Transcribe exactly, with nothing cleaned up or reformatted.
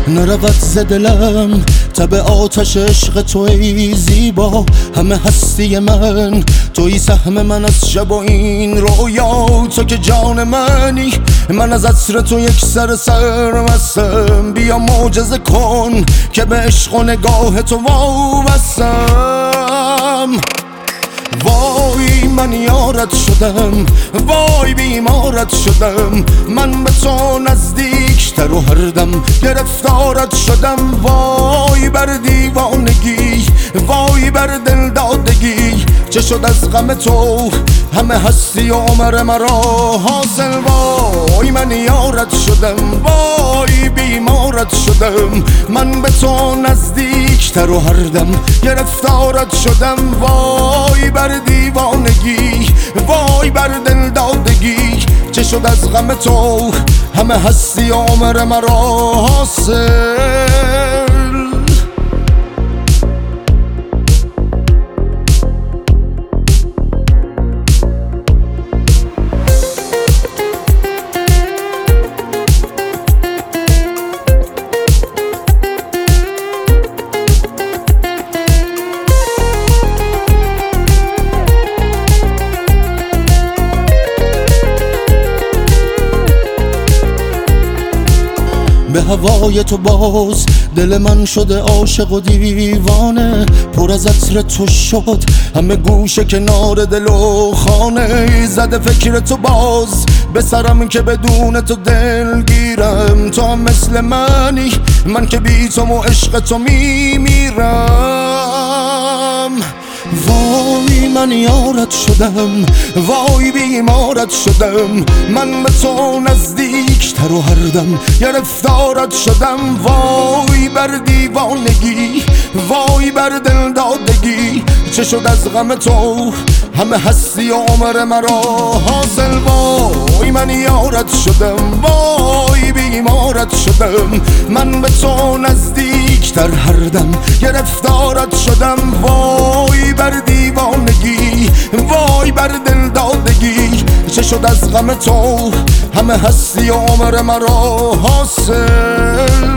نرود ز دلم تب آتش عشق تو ای زیبا. همه هستی من توی سهم من از شب و این رویا. تو که جان منی، من از عطر تو یک سر سرمستم. بیا معجزه کن که به عشق و نگاه تو وابستم. وای من یارت شدم، وای بیمارت شدم. من به تو نزدیکتر و هر دم گرفتارت شدم. وای بر دیوانگی، وای بر دل دادگی. چه شد از غم تو همه هستی و عمر مرا حاصل. وای من یارت شدم، وای بیمارت شدم. من به تو نزدیکتر و هر دم گرفتارت شدم. وای بر دیوانگی، وای بر دل دادگی. چه شد از غم تو همه هستی و عمر مرا حاصل. به هوای تو باز دل من شده عاشق و دیوانه. پر از عطر تو شد همه گوشه کنار دل و خانه. زده فکر تو باز به سرم که بدون تو دل گیرم. تو هم مثل منی، من که بی تو و عشق تو میمیرم. وای من یارت شدم، وای بیمارت شدم. من به تو نزدیکتر و هر دم گرفتارت شدم. وای بر دیوانگی، وای بر دل دادگی. چه شد از غم تو همه هستی و عمر مرا حاصل. وای من یارت شدم، وای بیمارت شدم. من به تو نزدیکتر هر دم گرفتارت شدم. وای بر دیوانگی، وای بر دل دادگی. چه شد از غم تو همه هستی و عمر مرا حاصل.